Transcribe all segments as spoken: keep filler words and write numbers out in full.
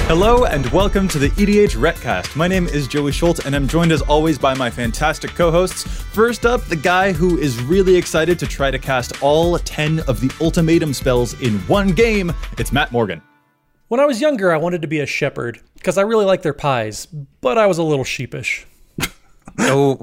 Hello and welcome to the E D H Retcast. My name is Joey Schultz and I'm joined as always by my fantastic co-hosts. First up, the guy who is really excited to try to cast all ten of the ultimatum spells in one game. It's Matt Morgan. When I was younger, I wanted to be a shepherd because I really like their pies, but I was a little sheepish. Oh,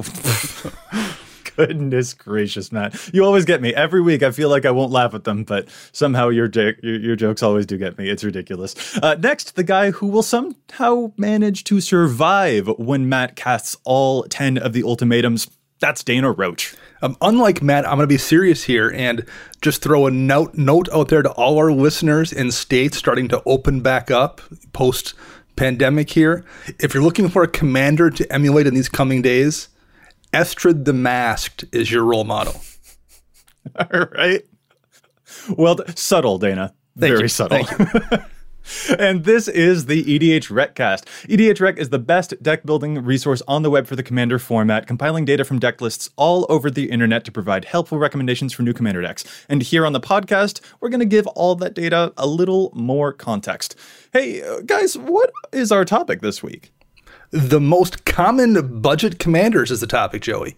goodness gracious, Matt. You always get me. Every week I feel like I won't laugh at them, but somehow your j- your, your jokes always do get me. It's ridiculous. Uh, next, the guy who will somehow manage to survive when Matt casts all ten of the ultimatums. That's Dana Roach. Um, unlike Matt, I'm going to be serious here and just throw a note note out there to all our listeners in states starting to open back up post-pandemic here. If you're looking for a commander to emulate in these coming days, Estrid the Masked is your role model. All right. Well, subtle, Dana. Thank Very you. subtle. Thank you. And this is the E D H Retcast. E D H Rec is the best deck building resource on the web for the Commander format, compiling data from deck lists all over the internet to provide helpful recommendations for new Commander decks. And here on the podcast, we're going to give all that data a little more context. Hey, uh, guys, what is our topic this week? The most common budget commanders is the topic, Joey.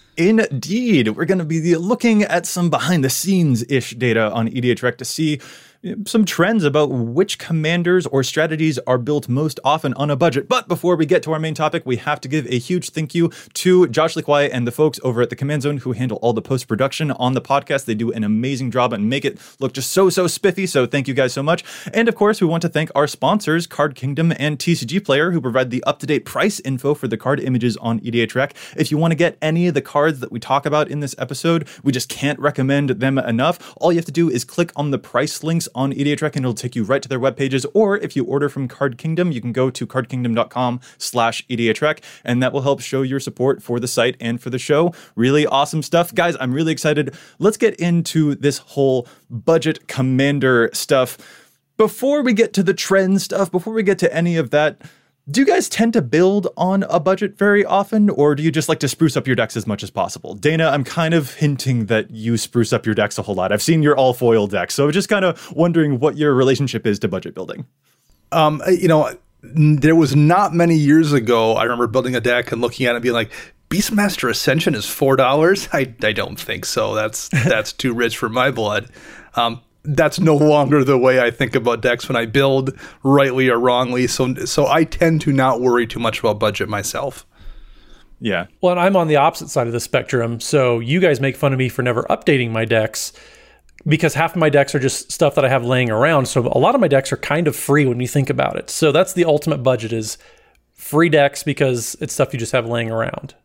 Indeed. We're going to be looking at some behind-the-scenes-ish data on E D H Rec to see some trends about which commanders or strategies are built most often on a budget. But before we get to our main topic, we have to give a huge thank you to Josh Lequai and the folks over at the Command Zone who handle all the post-production on the podcast. They do an amazing job and make it look just so, so spiffy. So thank you guys so much. And of course, we want to thank our sponsors, Card Kingdom and T C G Player, who provide the up-to-date price info for the card images on E D H Rec. If you want to get any of the cards that we talk about in this episode, we just can't recommend them enough. All you have to do is click on the price links on E D H Rec and it'll take you right to their web pages. Or if you order from Card Kingdom, you can go to cardkingdom.com slash EDHRec, and that will help show your support for the site and for the show. Really awesome stuff. Guys, I'm really excited. Let's get into this whole budget commander stuff. Before we get to the trend stuff, before we get to any of that, do you guys tend to build on a budget very often, or do you just like to spruce up your decks as much as possible? Dana, I'm kind of hinting that you spruce up your decks a whole lot. I've seen your all-foil deck, so just kind of wondering what your relationship is to budget building. Um, you know, there was not many years ago, I remember building a deck and looking at it and being like, Beastmaster Ascension is four dollars? I, I don't think so. That's that's too rich for my blood. Um, That's no longer the way I think about decks when I build, rightly or wrongly. So so I tend to not worry too much about budget myself. Yeah. Well, and I'm on the opposite side of the spectrum. So you guys make fun of me for never updating my decks because half of my decks are just stuff that I have laying around. So a lot of my decks are kind of free when you think about it. So that's the ultimate budget, is free decks because it's stuff you just have laying around.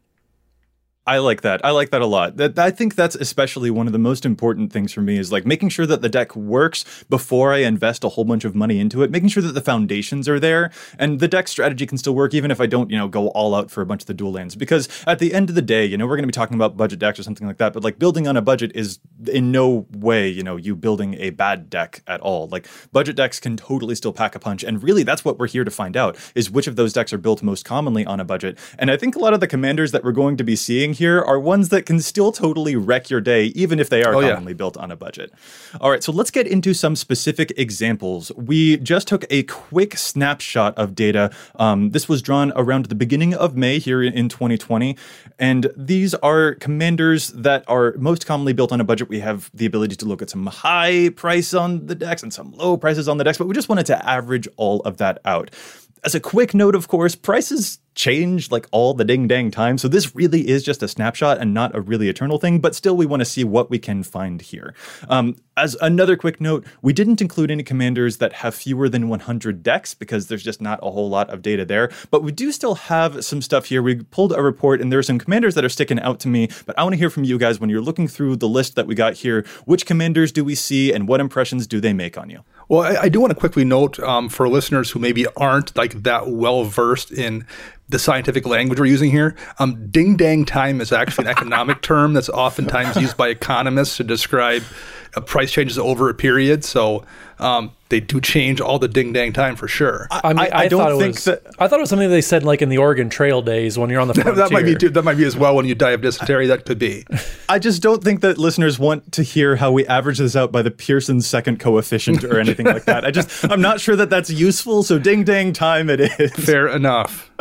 I like that. I like that a lot. That I think that's especially one of the most important things for me, is like making sure that the deck works before I invest a whole bunch of money into it, making sure that the foundations are there and the deck strategy can still work even if I don't, you know, go all out for a bunch of the dual lands. Because at the end of the day, you know, we're going to be talking about budget decks or something like that, but like building on a budget is in no way, you know, you building a bad deck at all. Like budget decks can totally still pack a punch. And really that's what we're here to find out, is which of those decks are built most commonly on a budget. And I think a lot of the commanders that we're going to be seeing here are ones that can still totally wreck your day, even if they are oh, commonly yeah. built on a budget. All right, so let's get into some specific examples. We just took a quick snapshot of data. Um, this was drawn around the beginning of May here in twenty twenty, and these are commanders that are most commonly built on a budget. We have the ability to look at some high price on the decks and some low prices on the decks, but we just wanted to average all of that out. As a quick note, of course, prices change like all the ding dang time. So this really is just a snapshot and not a really eternal thing, but still we want to see what we can find here. Um, as another quick note, we didn't include any commanders that have fewer than one hundred decks because there's just not a whole lot of data there, but we do still have some stuff here. We pulled a report and there are some commanders that are sticking out to me, but I want to hear from you guys when you're looking through the list that we got here. Which commanders do we see and what impressions do they make on you? Well, I, I do want to quickly note um, for listeners who maybe aren't like that well versed in the scientific language we're using here, um, ding dang time is actually an economic term that's oftentimes used by economists to describe uh, price changes over a period. So um, they do change all the ding dang time for sure. I, I mean, I, I, I don't thought it think was, that. I thought it was something they said like in the Oregon Trail days when you're on the frontier. that might be too, that might be as well when you die of dysentery. That could be. I just don't think that listeners want to hear how we average this out by the Pearson second coefficient or anything like that. I just I'm not sure that that's useful. So ding dang time it is. Fair enough.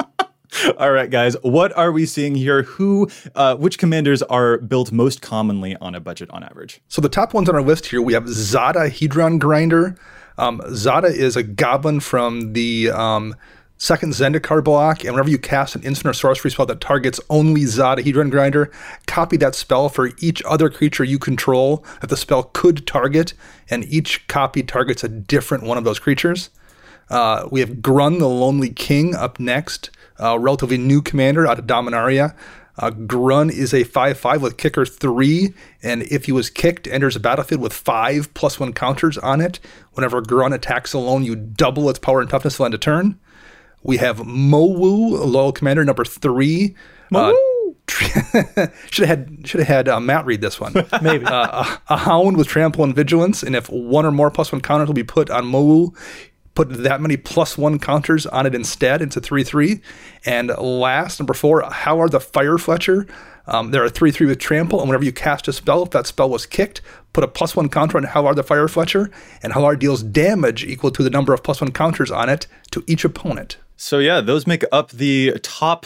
All right, guys, what are we seeing here? Who, uh, which commanders are built most commonly on a budget on average? So the top ones on our list here, we have Zada Hedron Grinder. Um, Zada is a goblin from the um, second Zendikar block, and whenever you cast an instant or sorcery spell that targets only Zada Hedron Grinder, copy that spell for each other creature you control that the spell could target, and each copy targets a different one of those creatures. Uh, we have Grun the Lonely King up next. Uh, relatively new commander out of Dominaria. Uh, Grun is a five five with kicker three, and if he was kicked, enters a battlefield with five plus one counters on it. Whenever Grun attacks alone, you double its power and toughness to end a turn. We have Mowu, loyal commander number three. Mowu! Uh, should have had should have had uh, Matt read this one. Maybe uh, a, a hound with trample and vigilance, and if one or more plus one counters will be put on Mowu, put that many plus one counters on it instead into three three. And last, number four, Howard the Fire Fletcher. Um, there are three three with trample, and whenever you cast a spell, if that spell was kicked, put a plus one counter on Howard the Fire Fletcher, and Howard deals damage equal to the number of plus one counters on it to each opponent. So yeah, those make up the top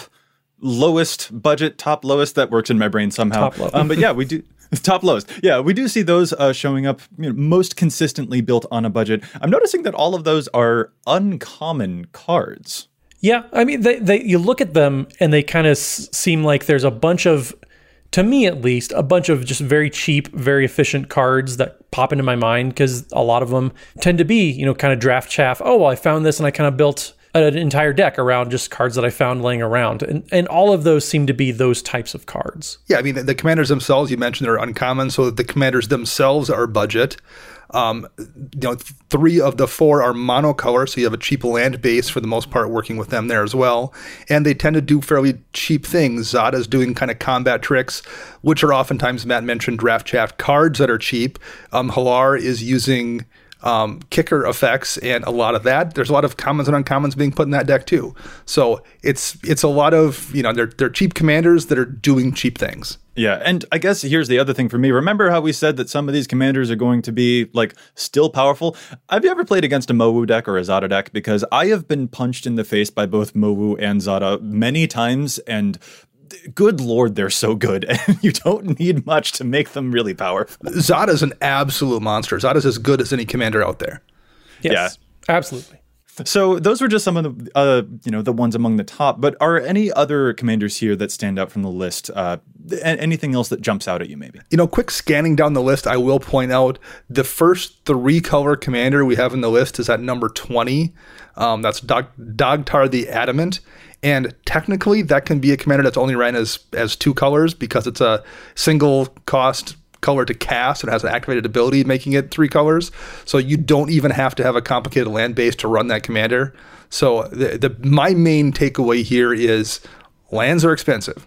lowest budget, top lowest. That works in my brain somehow. Top low. um, but yeah, we do. Top lowest. Yeah, we do see those uh, showing up you know, most consistently built on a budget. I'm noticing that all of those are uncommon cards. Yeah, I mean, they, they you look at them and they kind of s- seem like there's a bunch of, to me at least, a bunch of just very cheap, very efficient cards that pop into my mind because a lot of them tend to be, you know, kind of draft chaff. Oh, well, I found this and I kind of built an entire deck around just cards that I found laying around. And and all of those seem to be those types of cards. Yeah, I mean, the, the commanders themselves, you mentioned, are uncommon. So the commanders themselves are budget. Um, you know, three of the four are monocolor, so you have a cheap land base for the most part working with them there as well. And they tend to do fairly cheap things. Zada's doing kind of combat tricks, which are oftentimes, Matt mentioned, draft chaff cards that are cheap. Um, Halar is using Um, kicker effects and a lot of that. There's a lot of commons and uncommons being put in that deck too. So it's it's a lot of, you know, they're they're cheap commanders that are doing cheap things. Yeah, and I guess here's the other thing for me. Remember how we said that some of these commanders are going to be like still powerful? Have you ever played against a Mowu deck or a Zada deck? Because I have been punched in the face by both Mowu and Zada many times, and good Lord, they're so good, and you don't need much to make them really powerful. Zada's an absolute monster. Zada's as good as any commander out there. Yes, yeah. Absolutely. So those were just some of the, uh, you know, the ones among the top. But are any other commanders here that stand out from the list? Uh, anything else that jumps out at you, maybe? You know, quick scanning down the list, I will point out the first three-color commander we have in the list is at number twenty. Um, that's Dog- Dogtar the Adamant. And technically, that can be a commander that's only ran as as two colors because it's a single cost color to cast. It has an activated ability, making it three colors. So you don't even have to have a complicated land base to run that commander. So the, the my main takeaway here is lands are expensive.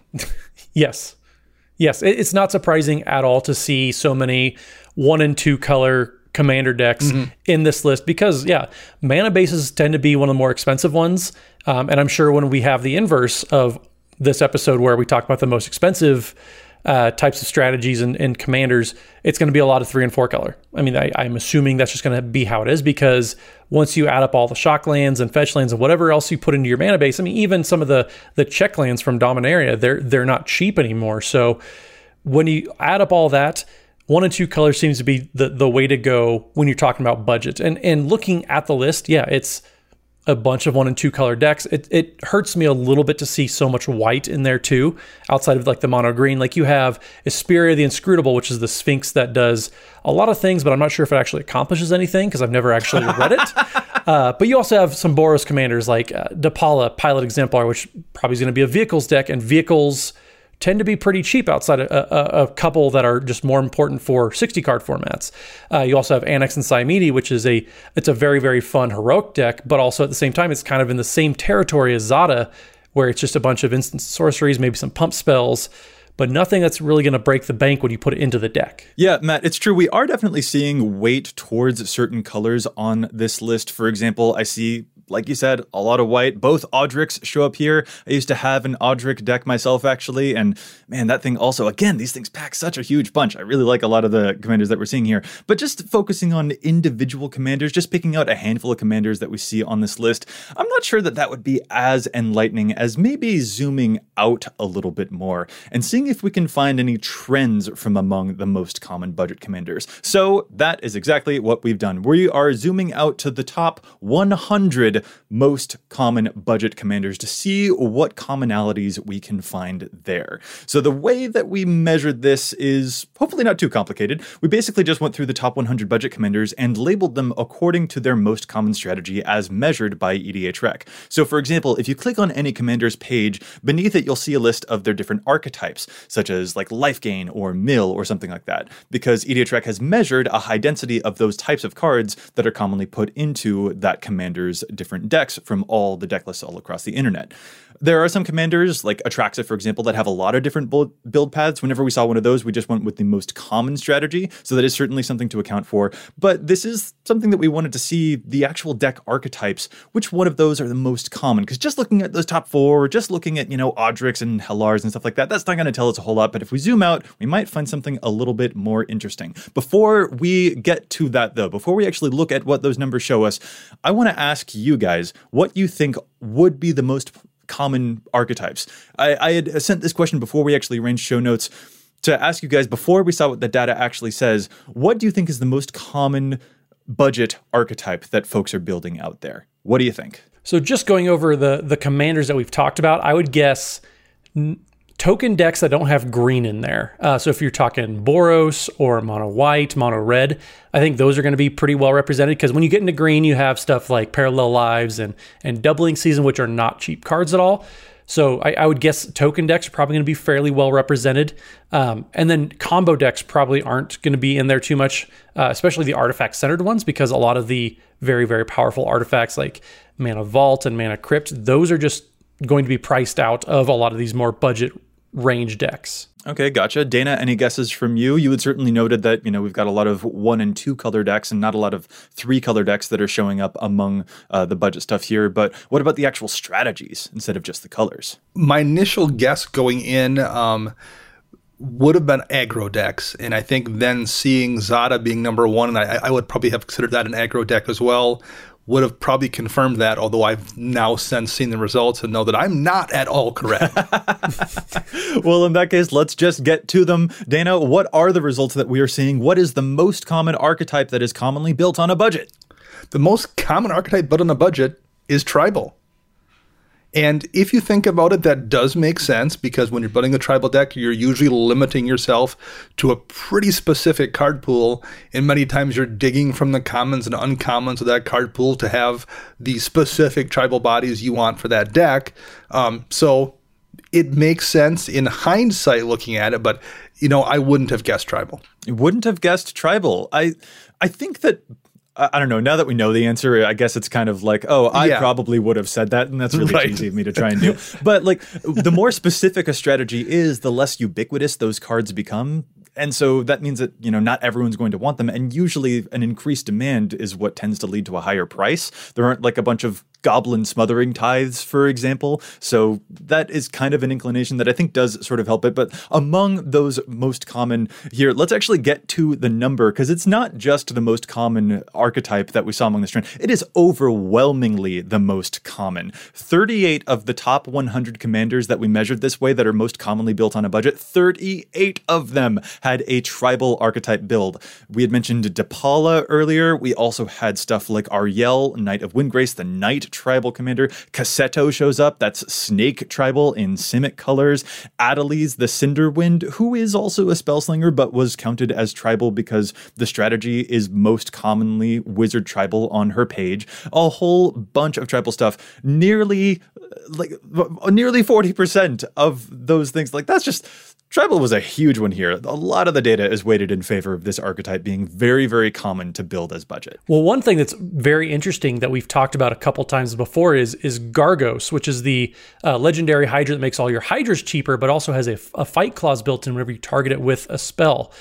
Yes. Yes. It, it's not surprising at all to see so many one and two color commander decks mm-hmm. in this list because, yeah, mana bases tend to be one of the more expensive ones. Um, and I'm sure when we have the inverse of this episode where we talk about the most expensive uh, types of strategies and, and commanders, it's going to be a lot of three and four color. I mean, I, I'm assuming that's just going to be how it is because once you add up all the shock lands and fetch lands and whatever else you put into your mana base, I mean, even some of the the check lands from Dominaria, they're they're not cheap anymore. So when you add up all that, one and two color seems to be the, the way to go when you're talking about budget. And and looking at the list, yeah, it's a bunch of one and two color decks. It it hurts me a little bit to see so much white in there too, outside of like the mono green. Like you have Isperia the Inscrutable, which is the Sphinx that does a lot of things, but I'm not sure if it actually accomplishes anything because I've never actually read it. Uh, but you also have some Boros commanders like uh, Depala, Pilot Exemplar, which probably is going to be a vehicles deck, and vehicles tend to be pretty cheap outside of a, a, a couple that are just more important for sixty card formats. Uh, you also have Annex and Cymede, which is a it's a very, very fun heroic deck, but also at the same time, it's kind of in the same territory as Zada, where it's just a bunch of instant sorceries, maybe some pump spells. but nothing that's really going to break the bank when you put it into the deck. Yeah, Matt, it's true. We are definitely seeing weight towards certain colors on this list. For example, I see, like you said, a lot of white. Both Audrics show up here. I used to have an Audric deck myself, actually, and man, that thing also, again, these things pack such a huge punch. I really like a lot of the commanders that we're seeing here. But just focusing on individual commanders, just picking out a handful of commanders that we see on this list, I'm not sure that that would be as enlightening as maybe zooming out a little bit more and seeing if we can find any trends from among the most common budget commanders. So that is exactly what we've done. We are zooming out to the top one hundred most common budget commanders to see what commonalities we can find there. So the way that we measured this is hopefully not too complicated. We basically just went through the top one hundred budget commanders and labeled them according to their most common strategy as measured by E D H Rec. So for example, if you click on any commander's page, beneath it you'll see a list of their different archetypes, such as like life gain or mill or something like that, because E D H Rec has measured a high density of those types of cards that are commonly put into that commander's different decks from all the deck lists all across the internet. There are some commanders, like Atraxa, for example, that have a lot of different build paths. Whenever we saw one of those, we just went with the most common strategy. So that is certainly something to account for. But this is something that we wanted to see, the actual deck archetypes. Which one of those are the most common? Because just looking at those top four, or just looking at, you know, Audrics and Hellars and stuff like that, that's not going to tell us a whole lot. But if we zoom out, we might find something a little bit more interesting. Before we get to that, though, before we actually look at what those numbers show us, I want to ask you guys what you think would be the most common archetypes. I, I had sent this question before we actually arranged show notes to ask you guys, before we saw what the data actually says, what do you think is the most common budget archetype that folks are building out there? What do you think? So just going over the the commanders that we've talked about, I would guess n- token decks that don't have green in there. Uh, so if you're talking Boros or mono white, mono red, I think those are going to be pretty well represented, because when you get into green, you have stuff like Parallel Lives and and Doubling Season, which are not cheap cards at all. So I, I would guess token decks are probably going to be fairly well represented. Um, and then combo decks probably aren't going to be in there too much, uh, especially the artifact-centered ones, because a lot of the very, very powerful artifacts like Mana Vault and Mana Crypt, those are just going to be priced out of a lot of these more budget range decks. Okay, gotcha. Dana, any guesses from you? You had certainly noted that, you know, we've got a lot of one and two color decks and not a lot of three color decks that are showing up among uh, the budget stuff here. But what about the actual strategies instead of just the colors? My initial guess going in um, would have been aggro decks. And I think then seeing Zada being number one, and I, I would probably have considered that an aggro deck as well, would have probably confirmed that, although I've now since seen the results and know that I'm not at all correct. Well, in that case, let's just get to them. Dana, what are the results that we are seeing? What is the most common archetype that is commonly built on a budget? The most common archetype built on a budget is tribal. And if you think about it, that does make sense, because when you're building a tribal deck, you're usually limiting yourself to a pretty specific card pool. And many times you're digging from the commons and uncommons of that card pool to have the specific tribal bodies you want for that deck. Um, so it makes sense in hindsight looking at it, but, you know, I wouldn't have guessed tribal. You wouldn't have guessed tribal. I, I think that I don't know. Now that we know the answer, I guess it's kind of like, oh, I yeah. probably would have said that, and that's really right. easy of me to try and do. But like, the more specific a strategy is, the less ubiquitous those cards become. And so that means that, you know, not everyone's going to want them. And usually an increased demand is what tends to lead to a higher price. There aren't like a bunch of goblin smothering tithes, for example. So that is kind of an inclination that I think does sort of help it. But among those most common here, let's actually get to the number, because it's not just the most common archetype that we saw among this trend. It is overwhelmingly the most common. thirty-eight of the top one hundred commanders that we measured this way that are most commonly built on a budget, thirty-eight of them had a tribal archetype build. We had mentioned Depala earlier. We also had stuff like Ariel, Knight of Windgrace, the Knight tribal commander. Cassetto shows up. That's Snake tribal in Simic colors. Adelise, the Cinderwind, who is also a spellslinger but was counted as tribal because the strategy is most commonly wizard tribal on her page. A whole bunch of tribal stuff. Nearly like nearly forty percent of those things. Like, that's just Tribal was a huge one here. A lot of the data is weighted in favor of this archetype being very, very common to build as budget. Well, one thing that's very interesting that we've talked about a couple times before is is Gargos, which is the uh, legendary Hydra that makes all your Hydras cheaper, but also has a, a fight clause built in whenever you target it with a spell.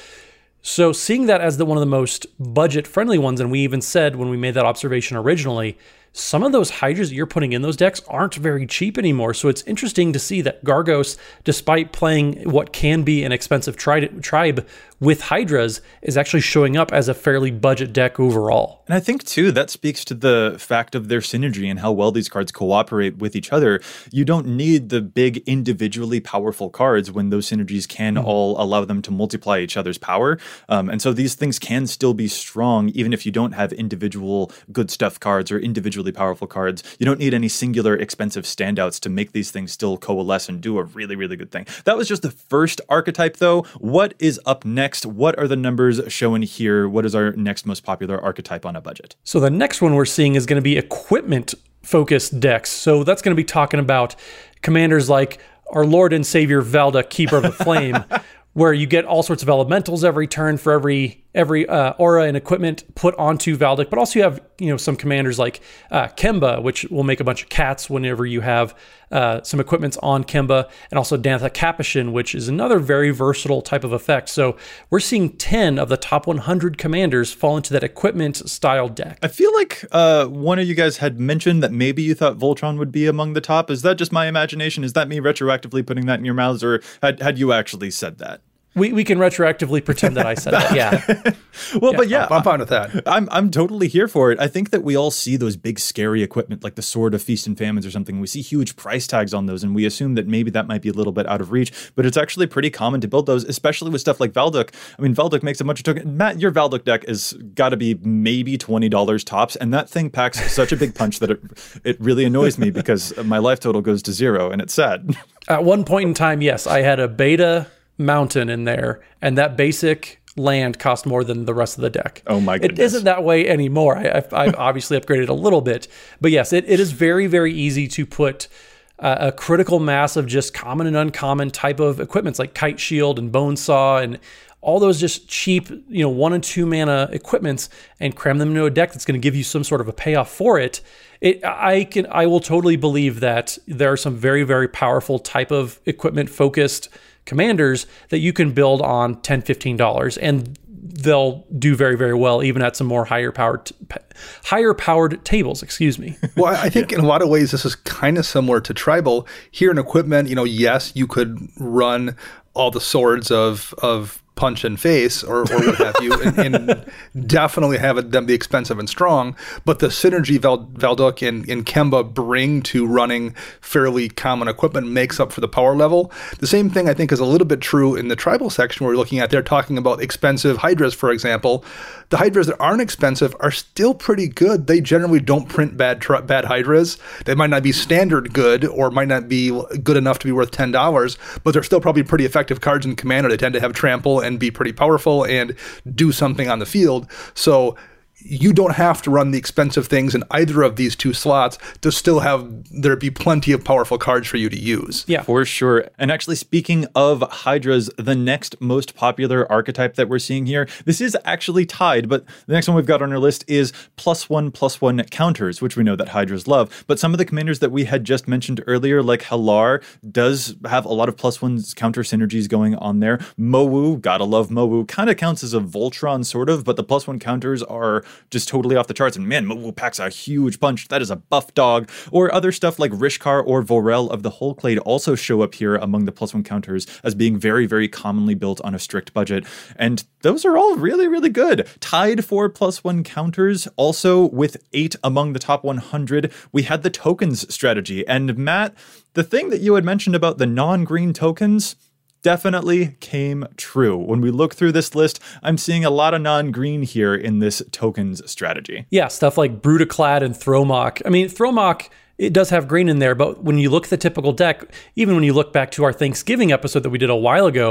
So seeing that as the one of the most budget-friendly ones, and we even said when we made that observation originally, some of those Hydras that you're putting in those decks aren't very cheap anymore. So it's interesting to see that Gargos, despite playing what can be an expensive tri- tribe with Hydras, is actually showing up as a fairly budget deck overall. And I think, too, that speaks to the fact of their synergy and how well these cards cooperate with each other. You don't need the big individually powerful cards when those synergies can mm-hmm. all allow them to multiply each other's power. Um, and so these things can still be strong, even if you don't have individual good stuff cards or individual powerful cards. You don't need any singular expensive standouts to make these things still coalesce and do a really, really good thing. That was just the first archetype, though. What is up next? What are the numbers shown here? What is our next most popular archetype on a budget? So the next one we're seeing is going to be equipment-focused decks. So that's going to be talking about commanders like our Lord and Savior Valda, Keeper of the Flame, where you get all sorts of elementals every turn for every every uh, aura and equipment put onto Valdic, but also you have you know some commanders like uh, Kemba, which will make a bunch of cats whenever you have uh, some equipments on Kemba, and also Dantha Capuchin, which is another very versatile type of effect. So we're seeing ten of the top one hundred commanders fall into that equipment style deck. I feel like uh, one of you guys had mentioned that maybe you thought Voltron would be among the top. Is that just my imagination? Is that me retroactively putting that in your mouths, or had, had you actually said that? We we can retroactively pretend that I said that. Yeah. well, yeah. but yeah, I'm fine with that. I'm I'm totally here for it. I think that we all see those big scary equipment like the Sword of Feast and Famines or something. We see huge price tags on those, and we assume that maybe that might be a little bit out of reach. But it's actually pretty common to build those, especially with stuff like Valduk. I mean, Valduk makes a bunch of tokens. Matt, your Valduk deck is got to be maybe twenty dollars tops, and that thing packs such a big punch that it it really annoys me because my life total goes to zero, and it's sad. At one point in time, yes, I had a beta mountain in there, and that basic land cost more than the rest of the deck. Oh my goodness. It isn't that way anymore. I, I've, I've obviously upgraded a little bit, but yes, it, it is very, very easy to put uh, a critical mass of just common and uncommon type of equipments like Kite Shield and Bone Saw and all those just cheap, you know, one and two mana equipments and cram them into a deck that's going to give you some sort of a payoff for it. It, I can, I will totally believe that there are some very, very powerful type of equipment focused commanders that you can build on ten dollars, fifteen dollars, and they'll do very, very well, even at some more higher powered, higher powered tables, excuse me. Well, I think yeah. in a lot of ways, this is kind of similar to Tribal. Here in equipment, you know, yes, you could run all the swords of, of punch and face or, or what have you, and, and definitely have it, them be expensive and strong. But the synergy Val, Valduk and, and Kemba bring to running fairly common equipment makes up for the power level. The same thing I think is a little bit true in the Tribal section where we're looking at. They're talking about expensive Hydras, for example. The Hydras that aren't expensive are still pretty good. They generally don't print bad tri- bad Hydras. They might not be standard good or might not be good enough to be worth ten dollars, but they're still probably pretty effective cards in Commander. They tend to have trample and be pretty powerful and do something on the field. So you don't have to run the expensive things in either of these two slots to still have there be plenty of powerful cards for you to use. Yeah, for sure. And actually, speaking of Hydras, the next most popular archetype that we're seeing here, this is actually tied, but the next one we've got on our list is plus one, plus one counters, which we know that Hydras love. But some of the commanders that we had just mentioned earlier, like Halar, does have a lot of plus one counter synergies going on there. Mowu, gotta love Mowu, kind of counts as a Voltron, sort of, but the plus one counters are just totally off the charts. And man, Mowu packs a huge punch. That is a buff dog. Or other stuff like Rishkar or Vorel of the Hullclade also show up here among the plus one counters as being very, very commonly built on a strict budget. And those are all really, really good. Tied for plus one counters, also with eight among the top one hundred, we had the tokens strategy. And Matt, the thing that you had mentioned about the non-green tokens definitely came true. When we look through this list, I'm seeing a lot of non-green here in this tokens strategy. Yeah, stuff like Brutaclad and Thromok. I mean, Thromok, it does have green in there, but when you look at the typical deck, even when you look back to our Thanksgiving episode that we did a while ago,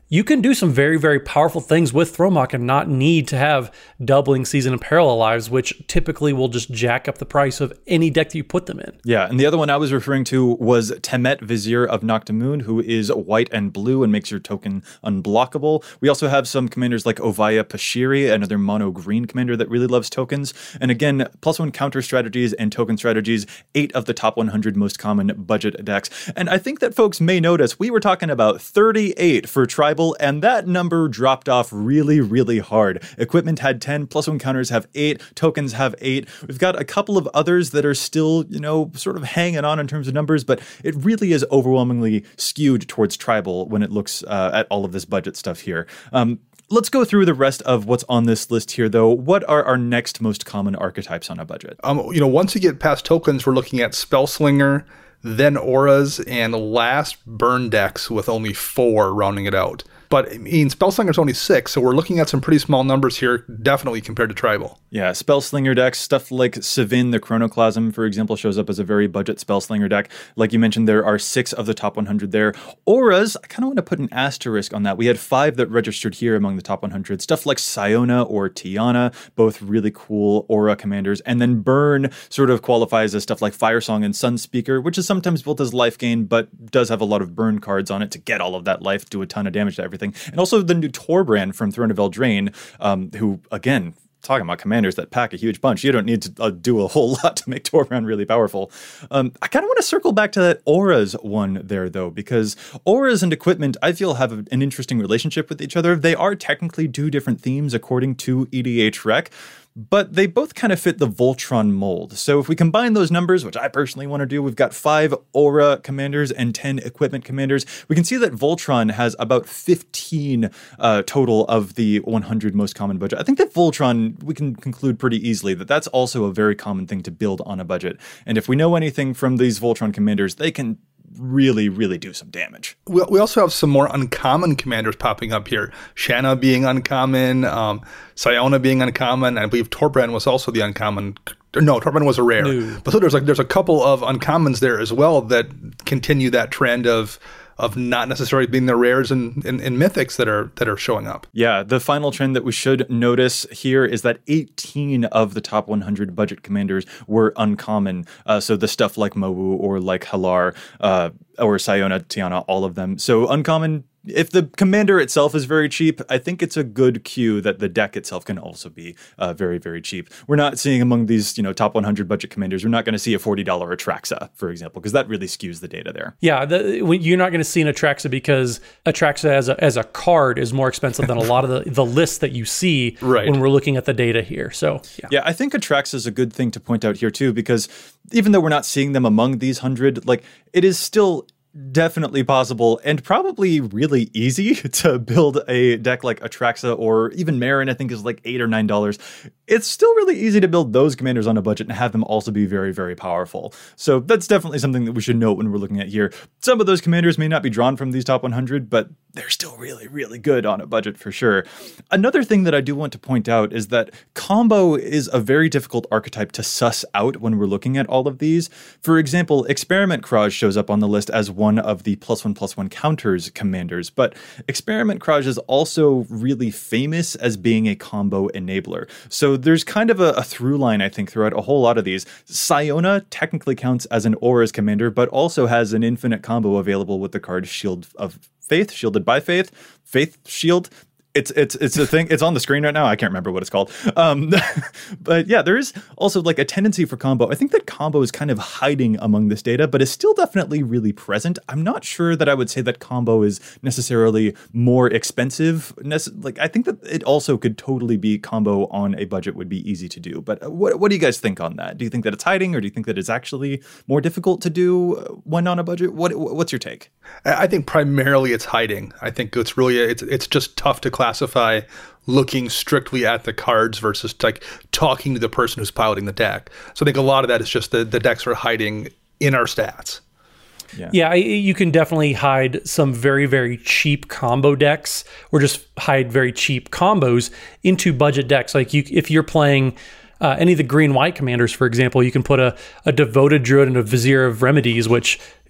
you can do some very, very powerful things with Thromach and not need to have doubling season and parallel lives, which typically will just jack up the price of any deck that you put them in. Yeah, and the other one I was referring to was Temet, Vizier of Noctamoon, who is white and blue and makes your token unblockable. We also have some commanders like Ovaya Pashiri, another mono green commander that really loves tokens. And again, plus one counter strategies and token strategies, eight of the top one hundred most common budget decks. And I think that folks may notice we were talking about thirty-eight for Tribal, and that number dropped off really, really hard. Equipment had ten, plus one counters have eight, tokens have eight. We've got a couple of others that are still, you know, sort of hanging on in terms of numbers, but it really is overwhelmingly skewed towards Tribal when it looks uh, at all of this budget stuff here. Um, Let's go through the rest of what's on this list here, though. What are our next most common archetypes on a budget? Um, you know, once you get past tokens, we're looking at Spellslinger, then auras, and last burn decks with only four rounding it out. But I mean, Spellslinger's only six, so we're looking at some pretty small numbers here, definitely compared to Tribal. Yeah, Spellslinger decks, stuff like Savin, the Chronoclasm, for example, shows up as a very budget Spellslinger deck. Like you mentioned, there are six of the top one hundred there. Auras, I kind of want to put an asterisk on that. We had five that registered here among the top one hundred. Stuff like Siona or Tiana, both really cool Aura commanders. And then Burn sort of qualifies as stuff like Firesong and Sunspeaker, which is sometimes built as life gain, but does have a lot of burn cards on it to get all of that life, do a ton of damage to everything. And also the new Torbrand from Throne of Eldraine, um, who, again, talking about commanders that pack a huge punch. You don't need to uh, do a whole lot to make Torbrand really powerful. Um, I kind of want to circle back to that Auras one there, though, because Auras and equipment, I feel, have an interesting relationship with each other. They are technically two different themes according to E D H Rec, but they both kind of fit the Voltron mold. So if we combine those numbers, which I personally want to do, we've got five Aura commanders and ten equipment commanders. We can see that Voltron has about fifteen uh, total of the one hundred most common budget. I think that Voltron, we can conclude pretty easily that that's also a very common thing to build on a budget. And if we know anything from these Voltron commanders, they can really, really do some damage. We, we also have some more uncommon commanders popping up here. Shanna being uncommon, um, Siona being uncommon, I believe Torbrand was also the uncommon. No, Torbrand was a rare. No. But so there's like there's a couple of uncommons there as well that continue that trend of of not necessarily being the rares and, and, and mythics that are that are showing up. Yeah, the final trend that we should notice here is that eighteen of the top one hundred budget commanders were uncommon. Uh, so the stuff like Mowu or like Halar uh, or Siona, Tiana, all of them. So uncommon. If the commander itself is very cheap, I think it's a good cue that the deck itself can also be uh, very, very cheap. We're not seeing among these, you know, top one hundred budget commanders, we're not going to see a forty dollars Atraxa, for example, because that really skews the data there. Yeah, the, you're not going to see an Atraxa because Atraxa as a, as a card is more expensive than a lot of the, the lists that you see right. when we're looking at the data here. So yeah. yeah, I think Atraxa is a good thing to point out here too, because even though we're not seeing them among these one hundred, like it is still definitely possible and probably really easy to build a deck like Atraxa, or even Marin, I think is like eight or nine dollars. It's still really easy to build those commanders on a budget and have them also be very, very powerful. So that's definitely something that we should note when we're looking at here. Some of those commanders may not be drawn from these top one hundred, but they're still really, really good on a budget for sure. Another thing that I do want to point out is that combo is a very difficult archetype to suss out when we're looking at all of these. For example, Experiment Kraj shows up on the list as one of the plus one plus one counters commanders, but Experiment Kraj is also really famous as being a combo enabler. So there's kind of a, a through line, I think, throughout a whole lot of these. Siona technically counts as an Auras commander, but also has an infinite combo available with the card Shield of Faith, Shielded by Faith, Faith Shield. It's it's it's a thing. It's on the screen right now. I can't remember what it's called. Um, but yeah, there is also like a tendency for combo. I think that combo is kind of hiding among this data, but is still definitely really present. I'm not sure that I would say that combo is necessarily more expensive. Like I think that it also could totally be combo on a budget would be easy to do. But what what do you guys think on that? Do you think that it's hiding, or do you think that it's actually more difficult to do when on a budget? What what's your take? I think primarily it's hiding. I think it's really it's it's just tough to classify looking strictly at the cards versus like talking to the person who's piloting the deck. So I think a lot of that is just the, the decks are hiding in our stats. Yeah, yeah, you can definitely hide some very, very cheap combo decks, or just hide very cheap combos into budget decks. Like you, if you're playing uh, any of the green-white commanders, for example, you can put a, a Devoted Druid and a Vizier of Remedies, which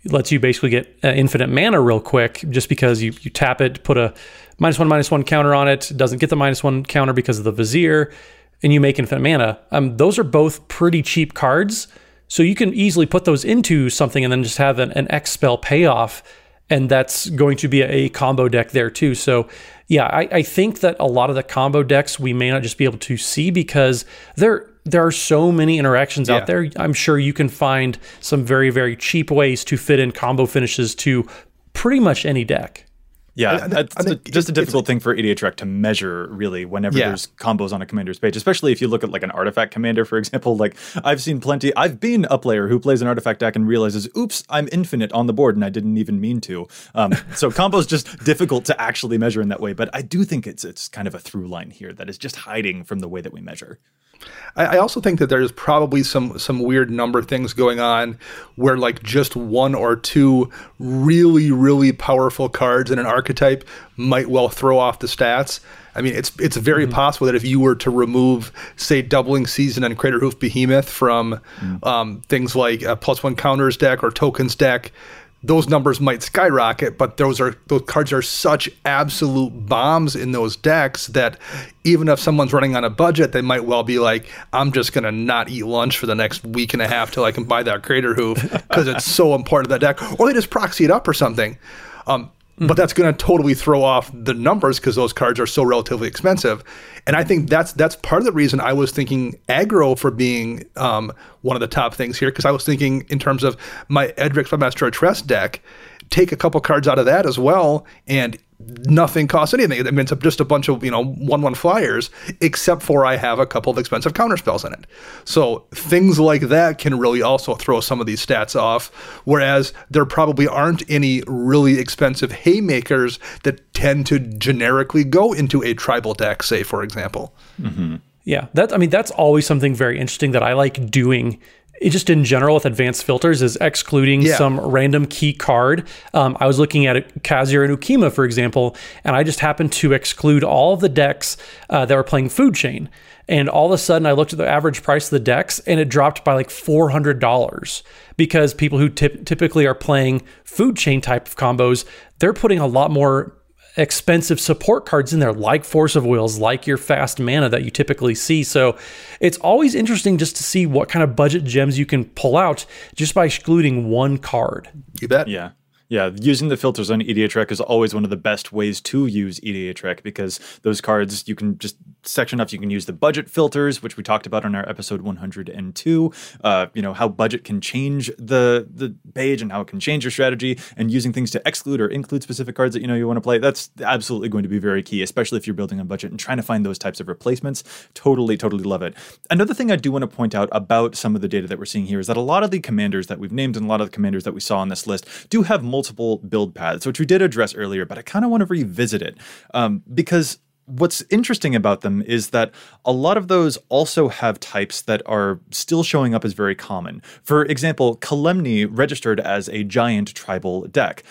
It lets you basically get uh, infinite mana real quick just because you, you tap it, put a minus one, minus one counter on it. It doesn't get the minus one counter because of the Vizier, and you make infinite mana. Um, those are both pretty cheap cards, so you can easily put those into something and then just have an, an X spell payoff, and that's going to be a, a combo deck there too. So yeah, I, I think that a lot of the combo decks we may not just be able to see because they're there are so many interactions Yeah. out there. I'm sure you can find some very, very cheap ways to fit in combo finishes to pretty much any deck. Yeah, I- I- that's I think just a it's- difficult thing for Idiotrek to measure, really, whenever Yeah. there's combos on a commander's page, especially if you look at like an artifact commander, for example. Like I've seen plenty, I've been a player who plays an artifact deck and realizes, oops, I'm infinite on the board and I didn't even mean to. Um, so combo's just difficult to actually measure in that way, but I do think it's it's kind of a through line here that is just hiding from the way that we measure. I, I also think that there's probably some some weird number things going on where like just one or two really, really powerful cards in an archetype might well throw off the stats. I mean, it's it's very mm-hmm. possible that if you were to remove, say, Doubling Season and Craterhoof Behemoth from mm-hmm. um, things like a plus one counters deck or tokens deck, those numbers might skyrocket, but those are those cards are such absolute bombs in those decks that even if someone's running on a budget, they might well be like, I'm just going to not eat lunch for the next week and a half till I can buy that Craterhoof because it's so important to that deck. Or they just proxy it up or something. Um, Mm-hmm. But that's going to totally throw off the numbers because those cards are so relatively expensive. And I think that's that's part of the reason I was thinking aggro for being um, one of the top things here, because I was thinking in terms of my Edric Spellmaster Address deck, take a couple cards out of that as well, and nothing costs anything. I mean, it's just a bunch of, you know, one one flyers, except for I have a couple of expensive counter spells in it. So things like that can really also throw some of these stats off, whereas there probably aren't any really expensive haymakers that tend to generically go into a tribal deck, say, for example. Mm-hmm. Yeah, that I mean, that's always something very interesting that I like doing. It just in general with advanced filters is excluding yeah. some random key card. Um, I was looking at Khazir and Ukima, for example, and I just happened to exclude all of the decks uh, that were playing Food Chain. And all of a sudden I looked at the average price of the decks and it dropped by like four hundred dollars because people who typ- typically are playing Food Chain type of combos, they're putting a lot more expensive support cards in there, like Force of Wills, like your fast mana that you typically see. So it's always interesting just to see what kind of budget gems you can pull out just by excluding one card. You bet. Yeah. Yeah, using the filters on Idiotrek is always one of the best ways to use Idiotrek because those cards, you can just section up, you can use the budget filters, which we talked about on our episode one hundred two, uh, you know, how budget can change the the page and how it can change your strategy, and using things to exclude or include specific cards that you know you want to play. That's absolutely going to be very key, especially if you're building on budget and trying to find those types of replacements. Totally, totally love it. Another thing I do want to point out about some of the data that we're seeing here is that a lot of the commanders that we've named and a lot of the commanders that we saw on this list do have multiple multiple build paths, which we did address earlier, but I kind of want to revisit it um, because what's interesting about them is that a lot of those also have types that are still showing up as very common. For example, Kalemni registered as a giant tribal deck,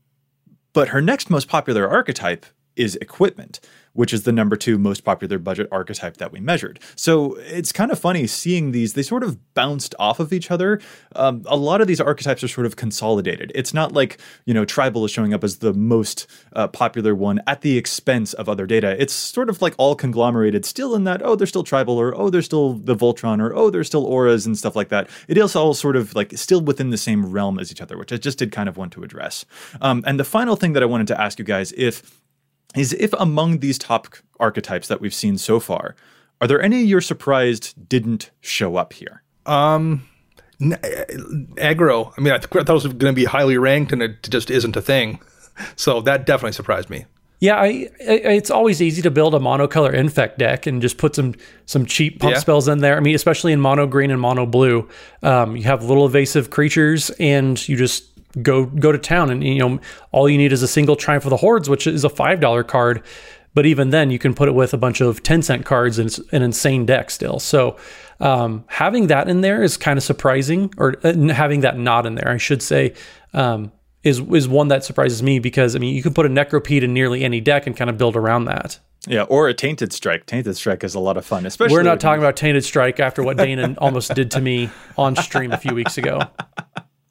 but her next most popular archetype is equipment, which is the number two most popular budget archetype that we measured. So it's kind of funny seeing these, they sort of bounced off of each other. Um, a lot of these archetypes are sort of consolidated. It's not like, you know, tribal is showing up as the most uh, popular one at the expense of other data. It's sort of like all conglomerated still in that, oh, they're still tribal, or oh, they're still the Voltron, or oh, they're still auras and stuff like that. It is all sort of like still within the same realm as each other, which I just did kind of want to address. Um, and the final thing that I wanted to ask you guys, if is if among these top archetypes that we've seen so far, are there any you're surprised didn't show up here? Um, n- aggro. I mean, I, th- I thought it was going to be highly ranked, and it just isn't a thing. So that definitely surprised me. Yeah, I, I, it's always easy to build a monocolor infect deck and just put some some cheap pump yeah. spells in there. I mean, especially in mono green and mono blue, um, you have little evasive creatures, and you just go go to town, and you know all you need is a single Triumph of the Hordes, which is a five dollar card, but even then you can put it with a bunch of ten cent cards, and it's an insane deck still. So um, having that in there is kind of surprising, or uh, having that not in there, I should say, um, is is one that surprises me, because I mean you can put a Necropede in nearly any deck and kind of build around that. Yeah, or a Tainted Strike. Tainted Strike is a lot of fun, especially. We're not talking about Tainted Strike after what Dana almost did to me on stream a few weeks ago.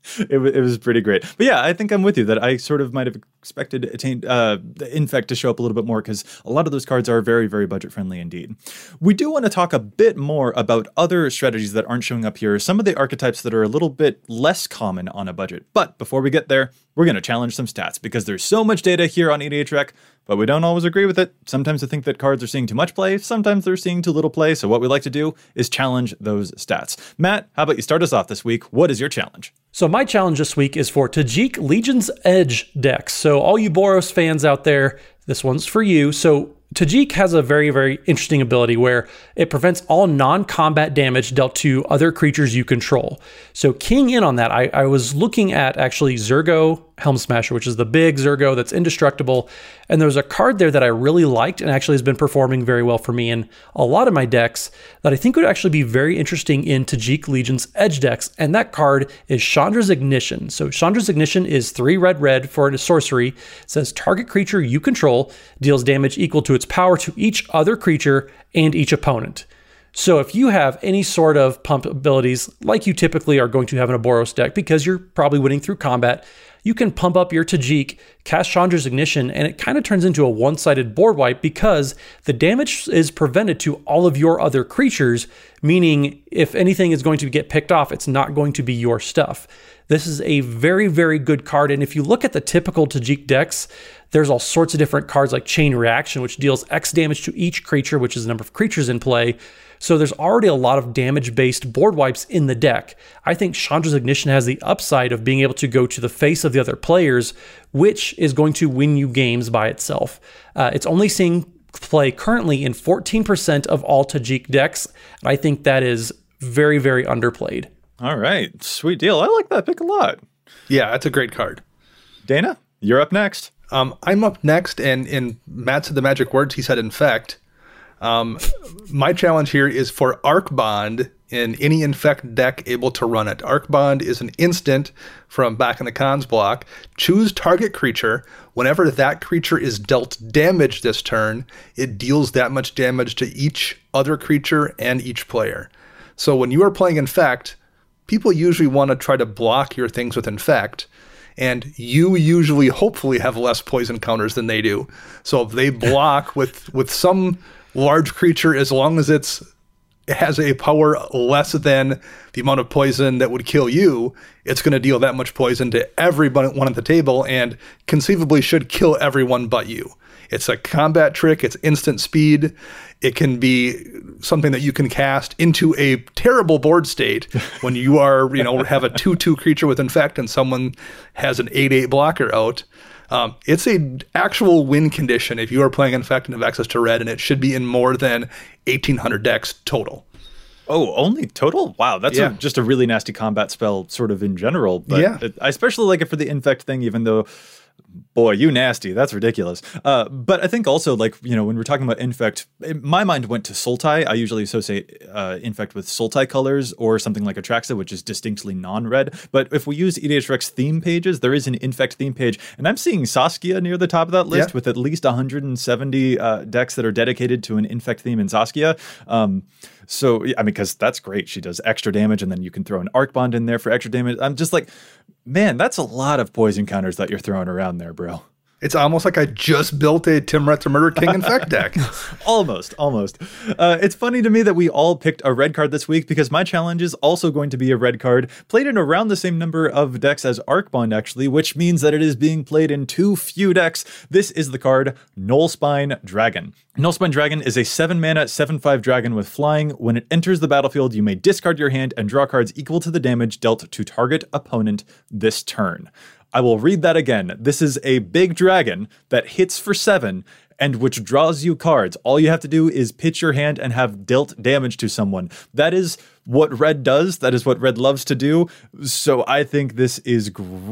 It, w- it was pretty great. But yeah, I think I'm with you that I sort of might have expected attain, uh, Infect to show up a little bit more because a lot of those cards are very, very budget friendly indeed. We do want to talk a bit more about other strategies that aren't showing up here, some of the archetypes that are a little bit less common on a budget. But before we get there, we're going to challenge some stats because there's so much data here on E D H Rec, but we don't always agree with it. Sometimes I think that cards are seeing too much play, sometimes they're seeing too little play. So what we like to do is challenge those stats. Matt, how about you start us off this week? What is your challenge? So my challenge this week is for Tajik Legion's Edge decks. So all you Boros fans out there, this one's for you. So Tajik has a very, very interesting ability where it prevents all non-combat damage dealt to other creatures you control. So keying in on that, I, I was looking at actually Zergo Helm Smasher, which is the big Zergo that's indestructible. And there's a card there that I really liked and actually has been performing very well for me in a lot of my decks that I think would actually be very interesting in Tajik Legion's Edge decks. And that card is Chandra's Ignition. So Chandra's Ignition is three red red for a sorcery. It says target creature you control deals damage equal to its power to each other creature and each opponent. So if you have any sort of pump abilities like you typically are going to have in a Boros deck because you're probably winning through combat, you can pump up your Tajik, cast Chandra's Ignition, and it kind of turns into a one-sided board wipe because the damage is prevented to all of your other creatures, meaning if anything is going to get picked off, it's not going to be your stuff. This is a very, very good card, and if you look at the typical Tajik decks, there's all sorts of different cards like Chain Reaction, which deals X damage to each creature, which is the number of creatures in play. So there's already a lot of damage-based board wipes in the deck. I think Chandra's Ignition has the upside of being able to go to the face of the other players, which is going to win you games by itself. Uh, it's only seeing play currently in fourteen percent of all Tajik decks, and I think that is very, very underplayed. All right, sweet deal. I like that pick a lot. Yeah, that's a great card. Dana, you're up next. Um, I'm up next, and in Matt said the magic words, he said Infect. Um, my challenge here is for Arc Bond in any Infect deck able to run it. Arc Bond is an instant from back in the cons block. Choose target creature. Whenever that creature is dealt damage this turn, it deals that much damage to each other creature and each player. So when you are playing Infect, people usually want to try to block your things with Infect. And you usually, hopefully, have less poison counters than they do. So if they block with, with some large creature, as long as it's it has a power less than the amount of poison that would kill you, it's going to deal that much poison to everyone at the table and conceivably should kill everyone but you. It's a combat trick. It's instant speed. It can be something that you can cast into a terrible board state when you are, you know, have a two two creature with Infect and someone has an eight eight blocker out. Um, it's a actual win condition if you are playing Infect and have access to red, and it should be in more than eighteen hundred decks total. Oh, only total? Wow, that's yeah. a, just a really nasty combat spell sort of in general. But yeah. it, I especially like it for the Infect thing, even though, boy, you nasty. That's ridiculous. Uh, but I think also, like, you know, when we're talking about Infect, it, my mind went to Sultai. I usually associate uh, Infect with Sultai colors or something like Atraxa, which is distinctly non-red. But if we use E D H Rec's theme pages, there is an Infect theme page. And I'm seeing Saskia near the top of that list yeah. with at least one hundred seventy uh, decks that are dedicated to an Infect theme in Saskia. Um, so, I mean, because that's great. She does extra damage, and then you can throw an Arc Bond in there for extra damage. I'm just like, man, that's a lot of poison counters that you're throwing around there, bro. It's almost like I just built a Tim Retz Murder King Infect deck. almost, almost. Uh, it's funny to me that we all picked a red card this week because my challenge is also going to be a red card, played in around the same number of decks as Arc Bond, actually, which means that it is being played in too few decks. This is the card Nullspine Dragon. Nullspine Dragon is a seven mana, seven five dragon with flying. When it enters the battlefield, you may discard your hand and draw cards equal to the damage dealt to target opponent this turn. I will read that again. This is a big dragon that hits for seven and which draws you cards. All you have to do is pitch your hand and have dealt damage to someone. That is what red does. That is what red loves to do. So I think this is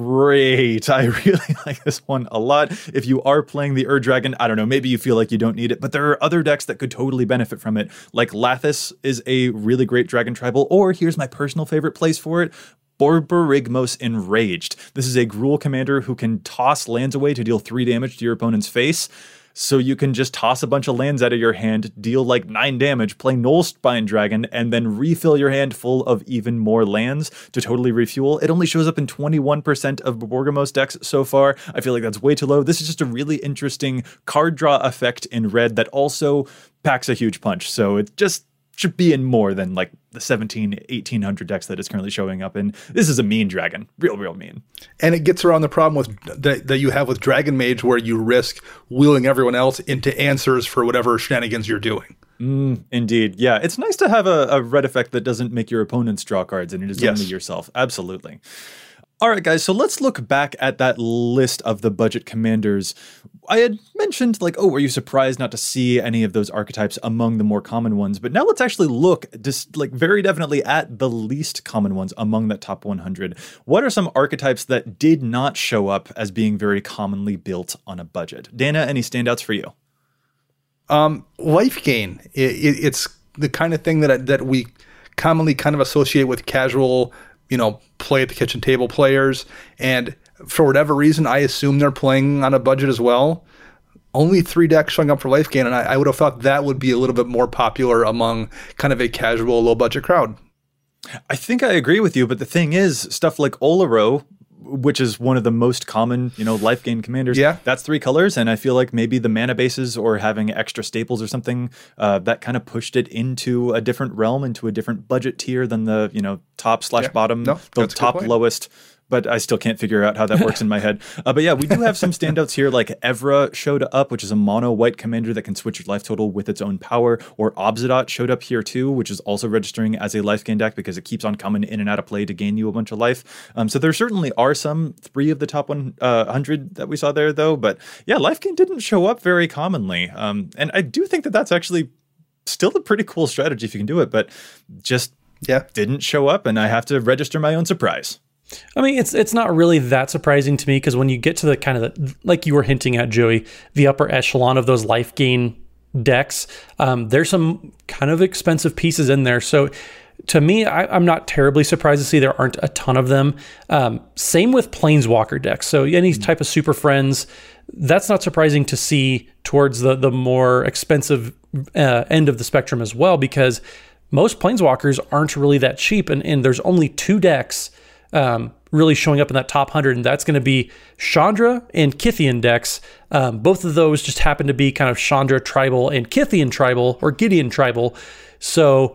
great. I really like this one a lot. If you are playing the Ur Dragon, I don't know, maybe you feel like you don't need it, but there are other decks that could totally benefit from it. Like Lathis is a really great dragon tribal, or here's my personal favorite place for it, Borborygmos Enraged. This is a Gruul commander who can toss lands away to deal three damage to your opponent's face. So you can just toss a bunch of lands out of your hand, deal like nine damage, play Null Spine Dragon, and then refill your hand full of even more lands to totally refuel. It only shows up in twenty-one percent of Borgamos decks so far. I feel like that's way too low. This is just a really interesting card draw effect in red that also packs a huge punch. So it just should be in more than like the seventeen, eighteen hundred decks that it's currently showing up in. This is a mean dragon. Real, real mean. And it gets around the problem with that, that you have with Dragon Mage, where you risk wheeling everyone else into answers for whatever shenanigans you're doing. Mm, indeed. Yeah, it's nice to have a, a red effect that doesn't make your opponents draw cards and it is Yes. only yourself. Absolutely. All right, guys, so let's look back at that list of the budget commanders. I had mentioned, like, oh, were you surprised not to see any of those archetypes among the more common ones? But now let's actually look just like very definitely at the least common ones among that top one hundred. What are some archetypes that did not show up as being very commonly built on a budget? Dana, any standouts for you? Um, life gain. It, it, it's the kind of thing that that we commonly kind of associate with casual, you know, play at the kitchen table players. And for whatever reason, I assume they're playing on a budget as well. Only three decks showing up for life gain, and I, I would have thought that would be a little bit more popular among kind of a casual, low budget crowd. I think I agree with you, but the thing is, stuff like Olaro, which is one of the most common, you know, life gain commanders. Yeah. That's three colors, and I feel like maybe the mana bases or having extra staples or something, uh, that kind of pushed it into a different realm, into a different budget tier than the, you know, top slash Yeah. bottom, No, the that's a good top point. lowest. But I still can't figure out how that works in my head. Uh, but yeah, we do have some standouts here, like Evra showed up, which is a mono white commander that can switch your life total with its own power, or Obzidot showed up here too, which is also registering as a life gain deck because it keeps on coming in and out of play to gain you a bunch of life. Um, so there certainly are some three of the top one hundred that we saw there, though. But yeah, life gain didn't show up very commonly. Um, and I do think that that's actually still a pretty cool strategy if you can do it, but just Yeah. didn't show up, and I have to register my own surprise. I mean, it's it's not really that surprising to me because when you get to the kind of, the, like you were hinting at, Joey, the upper echelon of those life gain decks, um, there's some kind of expensive pieces in there. So to me, I, I'm not terribly surprised to see there aren't a ton of them. Um, same with Planeswalker decks. So any type of Super Friends, that's not surprising to see towards the, the more expensive uh, end of the spectrum as well, because most Planeswalkers aren't really that cheap. And, and there's only two decks Um, really showing up in that top one hundred, and that's going to be Chandra and Kythian decks. Um, both of those just happen to be kind of Chandra tribal and Kythian tribal, or Gideon tribal. So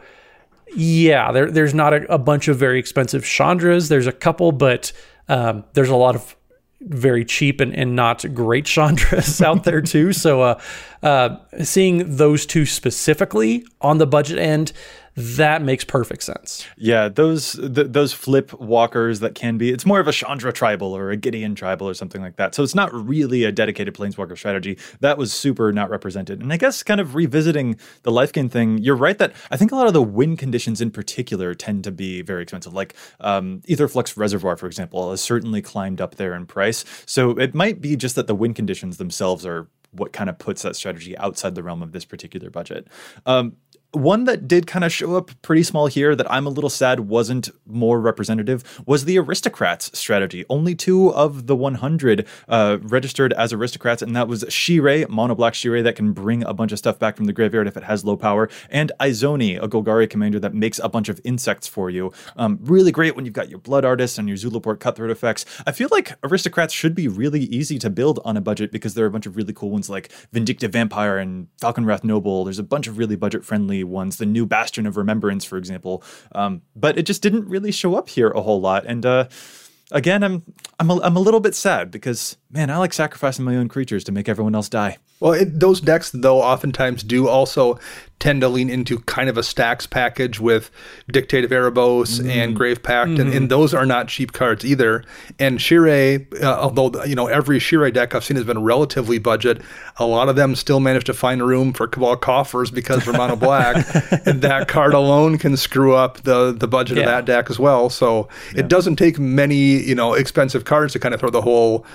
yeah, there, there's not a, a bunch of very expensive Chandras. There's a couple, but um, there's a lot of very cheap and, and not great Chandras out there too. So uh, uh, seeing those two specifically on the budget end, that makes perfect sense. Yeah, those th- those flip walkers that can be, it's more of a Chandra tribal or a Gideon tribal or something like that. So it's not really a dedicated Planeswalker strategy. That was super not represented. And I guess kind of revisiting the life gain thing, you're right that I think a lot of the win conditions in particular tend to be very expensive. Like um, Aetherflux Reservoir, for example, has certainly climbed up there in price. So it might be just that the win conditions themselves are what kind of puts that strategy outside the realm of this particular budget. Um, One that did kind of show up pretty small here that I'm a little sad wasn't more representative was the Aristocrats strategy. Only two of the one hundred uh, registered as Aristocrats, and that was Shirei, Mono Black Shirei that can bring a bunch of stuff back from the graveyard if it has low power, and Izoni, a Golgari commander that makes a bunch of insects for you. Um, really great when you've got your Blood Artists and your Zulaport Cutthroat effects. I feel like Aristocrats should be really easy to build on a budget because there are a bunch of really cool ones like Vindictive Vampire and Falconwrath Noble. There's a bunch of really budget-friendly ones, the new Bastion of Remembrance, for example. Um, but it just didn't really show up here a whole lot. And uh, again, I'm I'm a, I'm a little bit sad because, man, I like sacrificing my own creatures to make everyone else die. Well, it, those decks, though, oftentimes do also tend to lean into kind of a stacks package with Dictate of Erebos mm. and Grave Pact, mm-hmm. and, and those are not cheap cards either. And Shirei, uh, although, you know, every Shirei deck I've seen has been relatively budget, a lot of them still manage to find room for Cabal Coffers because they're mono black, and that card alone can screw up the, the budget yeah. of that deck as well. So yeah. it doesn't take many, you know, expensive cards to kind of throw the whole, throw them,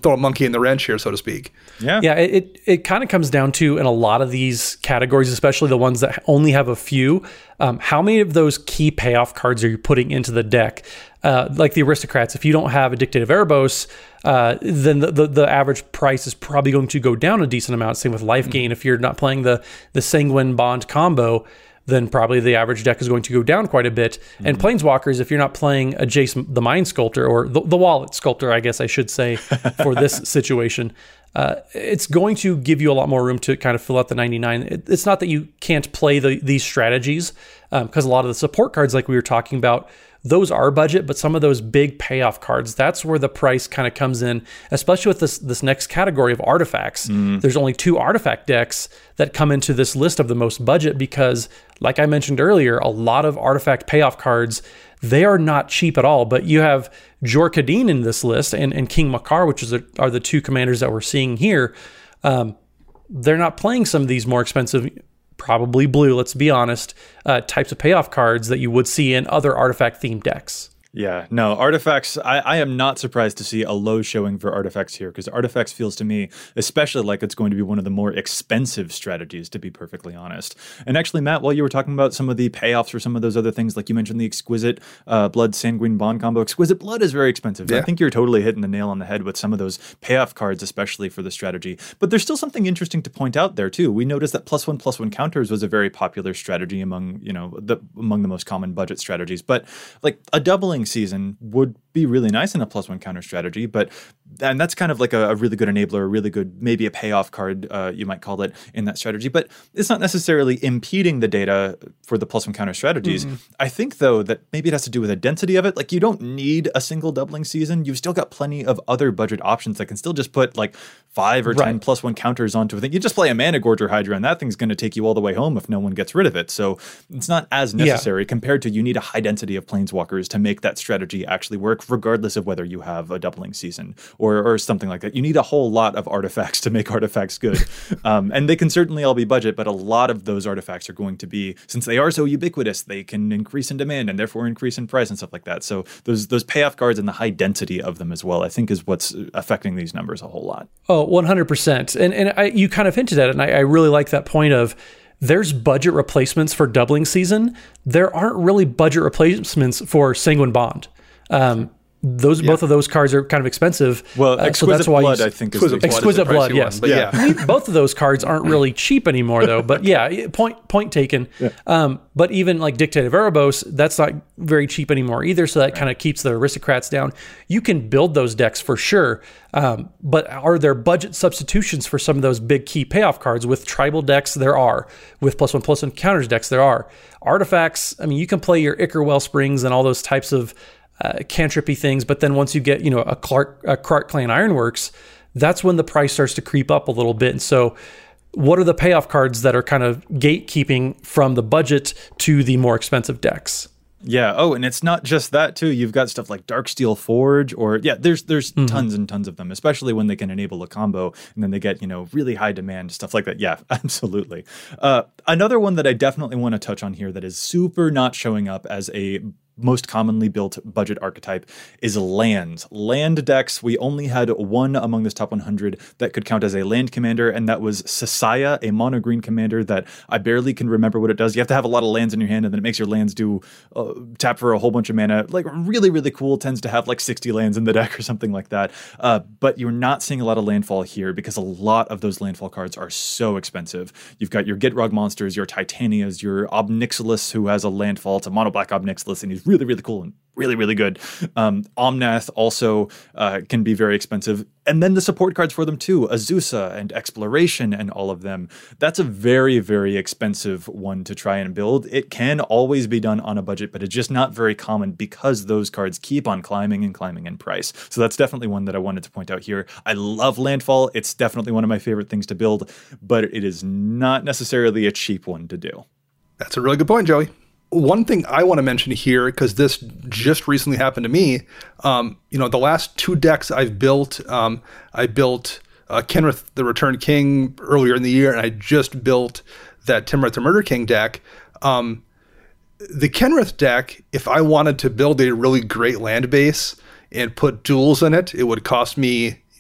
throw a monkey in the wrench here, so to speak. Yeah. Yeah, it, it, it kind of comes down to, in a lot of these categories, especially the ones that only have a few, um, how many of those key payoff cards are you putting into the deck? Uh, like the Aristocrats, if you don't have a Dictative Erebos, uh, then the, the, the average price is probably going to go down a decent amount. Same with Life Gain. Mm-hmm. If you're not playing the, the Sanguine Bond combo, then probably the average deck is going to go down quite a bit. Mm-hmm. And Planeswalkers, if you're not playing a Jace the Mind Sculptor, or the, the Wallet Sculptor, I guess I should say, for this situation, uh, it's going to give you a lot more room to kind of fill out the ninety-nine. It, it's not that you can't play the, these strategies, because um, a lot of the support cards, like we were talking about, those are budget, but some of those big payoff cards, that's where the price kind of comes in, especially with this this next category of artifacts. Mm. There's only two artifact decks that come into this list of the most budget because, like I mentioned earlier, a lot of artifact payoff cards, they are not cheap at all. But you have Jor Kadeen in this list and, and King Makar, which is a, are the two commanders that we're seeing here. Um, they're not playing some of these more expensive, probably blue, let's be honest, uh, types of payoff cards that you would see in other artifact-themed decks. Yeah, no, artifacts, I, I am not surprised to see a low showing for artifacts here, because artifacts feels to me especially like it's going to be one of the more expensive strategies, to be perfectly honest. And actually, Matt, while you were talking about some of the payoffs for some of those other things, like you mentioned the Exquisite uh, Blood Sanguine Bond combo, Exquisite Blood is very expensive. Yeah. I think you're totally hitting the nail on the head with some of those payoff cards, especially for the strategy. But there's still something interesting to point out there, too. We noticed that plus one, plus one counters was a very popular strategy among, you know, the among the most common budget strategies. But like a doubling season would be really nice in a plus one counter strategy, but and that's kind of like a, a really good enabler, a really good, maybe a payoff card, uh, you might call it, in that strategy. But it's not necessarily impeding the data for the plus one counter strategies. Mm-hmm. I think, though, that maybe it has to do with the density of it. Like, you don't need a single doubling season. You've still got plenty of other budget options that can still just put like five or right. ten plus one counters onto a thing. You just play a Mana Gorger Hydra, and that thing's going to take you all the way home if no one gets rid of it. So it's not as necessary yeah. compared to you need a high density of Planeswalkers to make that strategy actually work, regardless of whether you have a doubling season or, or something like that. You need a whole lot of artifacts to make artifacts good. um, and they can certainly all be budget, but a lot of those artifacts are going to be, since they are so ubiquitous, they can increase in demand and therefore increase in price and stuff like that. So those those payoff cards and the high density of them as well, I think, is what's affecting these numbers a whole lot. Oh, one hundred percent. And and I, you kind of hinted at it, and I, I really like that point of, there's budget replacements for doubling season. There aren't really budget replacements for Sanguine Bond. Um, those yeah. both of those cards are kind of expensive. Well, uh, Exquisite so that's why Blood, you, I think, is Exquisite, Exquisite Blood, blood yes. One, but yeah, yeah. both of those cards aren't really cheap anymore, though. But yeah, point point taken. Yeah. Um, but even like Dictative Erebos, that's not very cheap anymore either. So that right. kind of keeps the Aristocrats down. You can build those decks for sure. Um, but are there budget substitutions for some of those big key payoff cards? With tribal decks, there are. With plus one, plus one counters decks, there are. Artifacts, I mean, you can play your Ichor Wellsprings and all those types of uh, cantrippy things, but then once you get, you know, a Clark, a Clark Clan Ironworks, that's when the price starts to creep up a little bit. And so what are the payoff cards that are kind of gatekeeping from the budget to the more expensive decks? Yeah. Oh, and it's not just that too. You've got stuff like Darksteel Forge, or yeah, there's there's mm-hmm. tons and tons of them, especially when they can enable a combo and then they get, you know, really high demand, stuff like that. Yeah, absolutely. Uh, another one that I definitely want to touch on here that is super not showing up as a most commonly built budget archetype is lands. Land decks, we only had one among this top one hundred that could count as a land commander, and that was Sasaya, a mono green commander that I barely can remember what it does. You have to have a lot of lands in your hand, and then it makes your lands do uh, tap for a whole bunch of mana. Like, really, really cool. Tends to have like sixty lands in the deck or something like that. Uh, but you're not seeing a lot of landfall here because a lot of those landfall cards are so expensive. You've got your Gitrog monsters, your Titanias, your Obnixilis, who has a landfall. It's a mono black Obnixilis, and he's really, really cool and really, really good. Um, Omnath also uh, can be very expensive. And then the support cards for them too, Azusa and Exploration and all of them. That's a very, very expensive one to try and build. It can always be done on a budget, but it's just not very common because those cards keep on climbing and climbing in price. So that's definitely one that I wanted to point out here. I love Landfall. It's definitely one of my favorite things to build, but it is not necessarily a cheap one to do. That's a really good point, Joey. One thing I want to mention here, because this just recently happened to me, um, you know, the last two decks I've built, um, I built uh, Kenrith the Returned King earlier in the year, and I just built that Temureth the Murder King deck. Um, the Kenrith deck, if I wanted to build a really great land base and put duels in it, it would cost me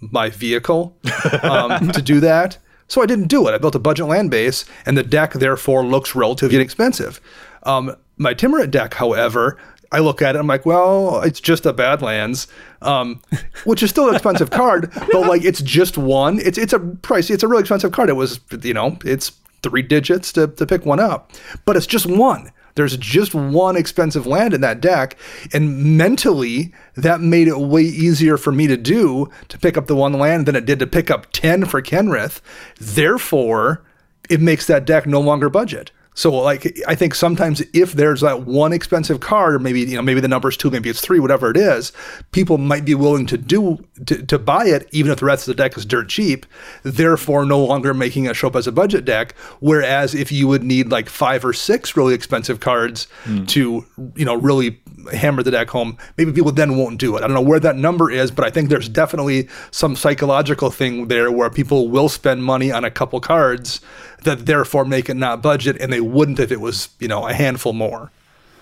my vehicle um, to do that. So I didn't do it. I built a budget land base, and the deck therefore looks relatively inexpensive. Um, my Timurit deck, however, I look at it, I'm like, well, it's just a Badlands, um, which is still an expensive card, but like it's just one. It's it's a pricey, it's a really expensive card. It was, you know, it's three digits to, to pick one up, but it's just one. There's just one expensive land in that deck, and mentally, that made it way easier for me to do to pick up the one land than it did to pick up ten for Kenrith. Therefore, it makes that deck no longer budget. So, like, I think sometimes if there's that one expensive card, or maybe, you know, maybe the number's two, maybe it's three, whatever it is, people might be willing to do to, to buy it, even if the rest of the deck is dirt cheap, therefore no longer making it show up as a budget deck. Whereas if you would need like five or six really expensive cards mm. to, you know, really hammer the deck home, maybe people then won't do it. I don't know where that number is, but I think there's definitely some psychological thing there where people will spend money on a couple cards that therefore make it not budget, and they wouldn't if it was, you know, a handful more.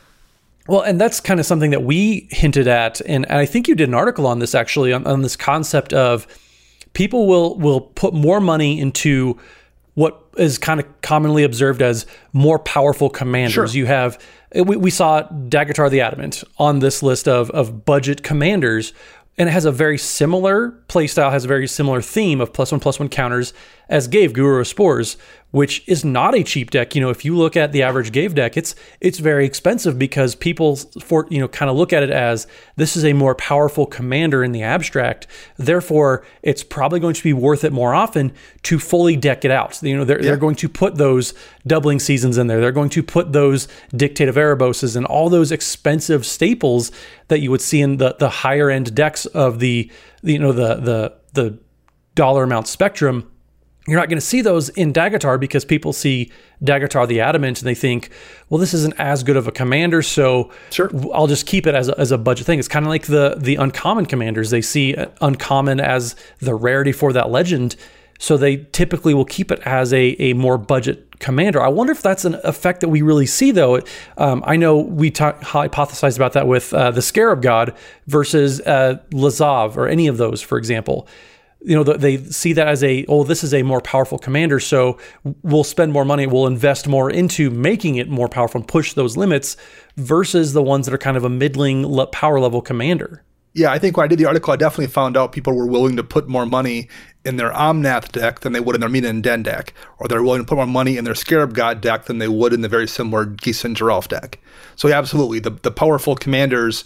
Well, and that's kind of something that we hinted at, and, and I think you did an article on this actually, on, on this concept of people will will put more money into what is kind of commonly observed as more powerful commanders. Sure. You have, we, we saw Daggertar the Adamant on this list of of budget commanders, and it has a very similar playstyle, has a very similar theme of plus one, plus one counters as Gave, Guru of Spores, which is not a cheap deck. You know, if you look at the average Gave deck, it's it's very expensive because people, for you know, kind of look at it as this is a more powerful commander in the abstract. Therefore, it's probably going to be worth it more often to fully deck it out. You know, they're, yeah. they're going to put those doubling seasons in there. They're going to put those Dictate of Ereboses and all those expensive staples that you would see in the the higher end decks of the, you know, the the the dollar amount spectrum. You're not going to see those in Daggertar because people see Daggertar the Adamant and they think, well, this isn't as good of a commander, so sure. I'll just keep it as a, as a budget thing. It's kind of like the the uncommon commanders. They see uncommon as the rarity for that legend, so they typically will keep it as a, a more budget commander. I wonder if that's an effect that we really see, though. Um, I know we talk, hypothesized about that with uh, the Scarab God versus uh, Lazav or any of those, for example. You know, they see that as a, oh, this is a more powerful commander, so we'll spend more money, we'll invest more into making it more powerful and push those limits versus the ones that are kind of a middling power level commander. Yeah, I think when I did the article, I definitely found out people were willing to put more money in their Omnath deck than they would in their Mina and Den deck, or they're willing to put more money in their Scarab God deck than they would in the very similar Geese and Geralf deck. So yeah, absolutely, the the powerful commanders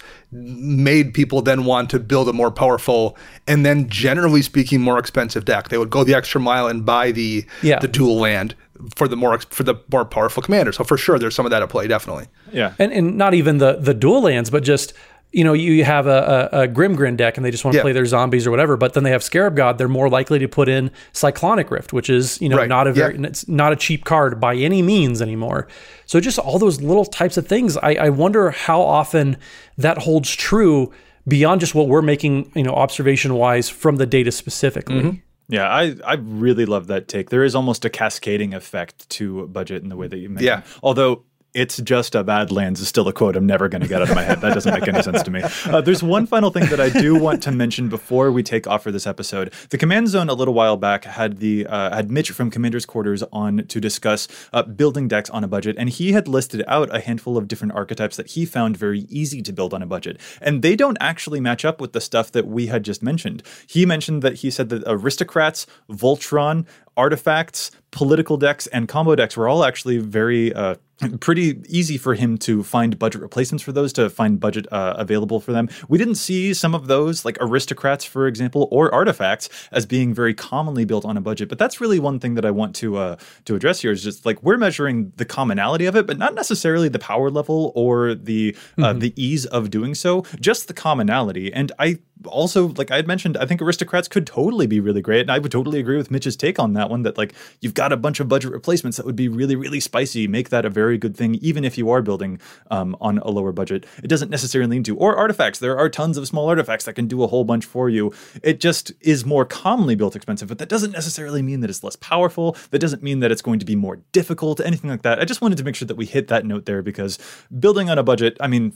made people then want to build a more powerful and then generally speaking more expensive deck. They would go the extra mile and buy the yeah. the dual land for the more for the more powerful commander. So for sure, there's some of that at play, definitely. Yeah, and and not even the the dual lands, but just, you know, you have a, a, a Grimgrin deck and they just want to yeah. play their zombies or whatever, but then they have Scarab God, they're more likely to put in Cyclonic Rift, which is, you know, right. not a very, yeah. it's not a cheap card by any means anymore. So just all those little types of things, I, I wonder how often that holds true beyond just what we're making, you know, observation-wise from the data specifically. Mm-hmm. Yeah, I, I really love that take. There is almost a cascading effect to budget in the way that you mentioned. Yeah. Although it's just a Badlands is still a quote I'm never going to get out of my head. That doesn't make any sense to me. Uh, there's one final thing that I do want to mention before we take off for this episode. The Command Zone a little while back had the uh, had Mitch from Commander's Quarters on to discuss uh, building decks on a budget, and he had listed out a handful of different archetypes that he found very easy to build on a budget, and they don't actually match up with the stuff that we had just mentioned. He mentioned that he said that Aristocrats, Voltron, Artifacts, political decks, and combo decks were all actually very uh, pretty easy for him to find budget replacements for those, to find budget uh, available for them. We didn't see some of those, like Aristocrats, for example, or Artifacts, as being very commonly built on a budget. But that's really one thing that I want to uh, to address here, is just like we're measuring the commonality of it, but not necessarily the power level or the uh, mm-hmm. the ease of doing so, just the commonality. And I also, like I had mentioned, I think Aristocrats could totally be really great. And I would totally agree with Mitch's take on that one, that like you've got a bunch of budget replacements that would be really, really spicy. Make that a very good thing, even if you are building um, on a lower budget. It doesn't necessarily need to. Or Artifacts. There are tons of small artifacts that can do a whole bunch for you. It just is more commonly built expensive, but that doesn't necessarily mean that it's less powerful. That doesn't mean that it's going to be more difficult, anything like that. I just wanted to make sure that we hit that note there, because building on a budget, I mean,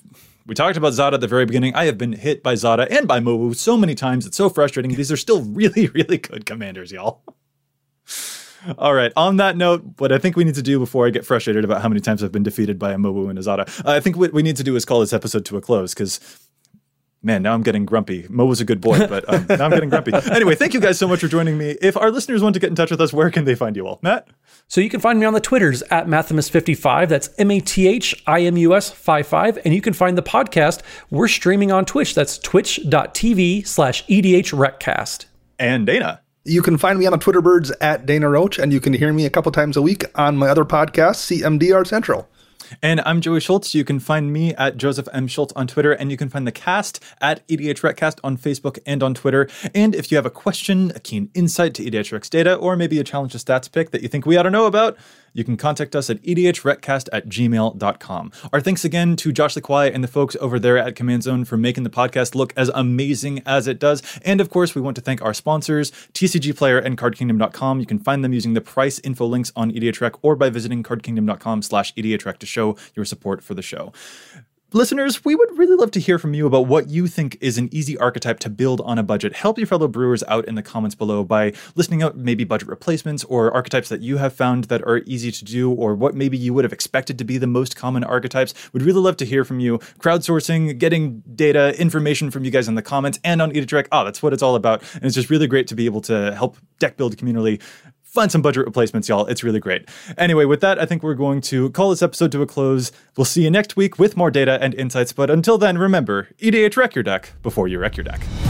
We talked about Zada at the very beginning. I have been hit by Zada and by Mowu so many times. It's so frustrating. These are still really, really good commanders, y'all. All right. On that note, what I think we need to do before I get frustrated about how many times I've been defeated by a Mowu and a Zada, uh, I think what we need to do is call this episode to a close because, man, now I'm getting grumpy. Mo was a good boy, but um, now I'm getting grumpy. Anyway, thank you guys so much for joining me. If our listeners want to get in touch with us, where can they find you all? Matt? So you can find me on the Twitters at Mathimus fifty-five. That's M A T H I M U S fifty-five. And you can find the podcast. We're streaming on Twitch. That's twitch.tv slash EDHRecast. And Dana? You can find me on the Twitter birds at Dana Roach, and you can hear me a couple times a week on my other podcast, C M D R Central. And I'm Joey Schultz. You can find me at Joseph M. Schultz on Twitter, and you can find the cast at EDHRecast on Facebook and on Twitter. And if you have a question, a keen insight to EDHREC's data, or maybe a challenge to stats pick that you think we ought to know about, you can contact us at edhrecast at gmail dot com. Our thanks again to Josh Lequai and the folks over there at Command Zone for making the podcast look as amazing as it does. And of course, we want to thank our sponsors, T C G Player and card kingdom dot com. You can find them using the price info links on EDHREC or by visiting card kingdom dot com slash EDHREC to show your support for the show. Listeners, we would really love to hear from you about what you think is an easy archetype to build on a budget. Help your fellow brewers out in the comments below by listing out maybe budget replacements or archetypes that you have found that are easy to do, or what maybe you would have expected to be the most common archetypes. We'd really love to hear from you. Crowdsourcing, getting data, information from you guys in the comments and on EDHREC. Oh, that's what it's all about. And it's just really great to be able to help deck build communally. Find some budget replacements, y'all. It's really great. Anyway, with that, I think we're going to call this episode to a close. We'll see you next week with more data and insights. But until then, remember, EDHREC your deck before you wreck your deck.